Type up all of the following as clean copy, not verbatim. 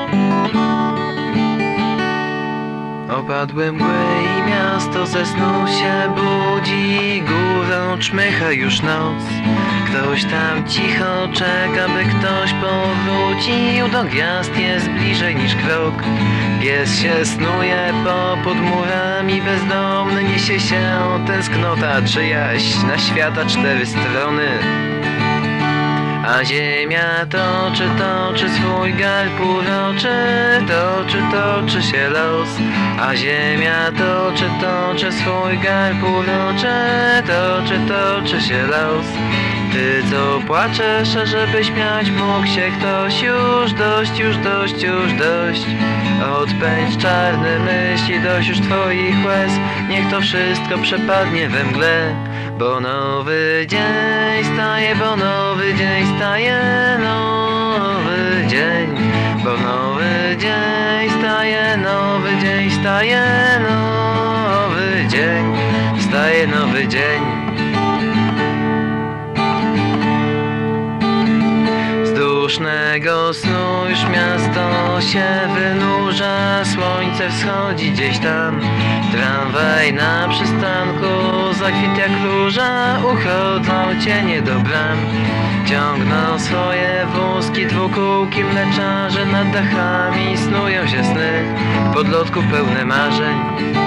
Opadły mgły i miasto ze snu się budzi. Górą czmycha już noc. Ktoś tam cicho czeka, by ktoś powrócił. Do gwiazd jest bliżej niż krok. Pies się snuje pod murami, bezdomny niesie się tęsknota czyjaś na świata 4 strony. A ziemia toczy swój garb uroczy, toczy się los. A ziemia toczy swój garb uroczy, toczy się los. Ty co płaczesz, a żeby śmiać mógł się ktoś, już dość, już dość, już dość. Odpędź czarne myśli, dość już twoich łez. Niech to wszystko przepadnie we mgle. Bo nowy dzień staje, bo nowy dzień staje, nowy dzień. Bo nowy dzień staje, nowy dzień staje, nowy dzień. Staje nowy dzień. Z dusznego snu już miasto się wynurza, słońce wschodzi gdzieś tam. Tramwaj na przystanku zakwit jak róża, uchodzą cienie do bram. Ciągną swoje wózki dwukółki mleczarze, nad dachami snują się sny, podlotków pełne marzeń.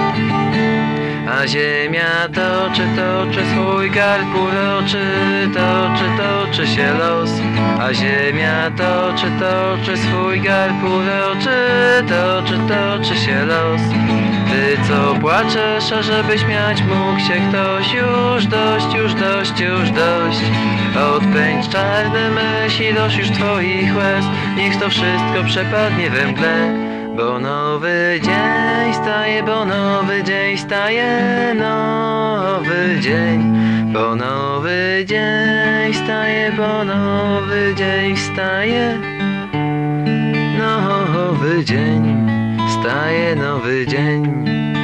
A ziemia toczy swój garb uroczy, toczy się los. A ziemia toczy swój garb uroczy, toczy się los. Ty co płaczesz, a żeby śmiać mógł się ktoś, już dość, już dość, już dość. Odpędź czarne myśli, dość już twoich łez. Niech to wszystko przepadnie we mgle. Bo nowy dzień staje, bo nowy dzień staje, nowy dzień. Bo nowy dzień staje, bo nowy dzień staje, nowy dzień. Staje nowy dzień.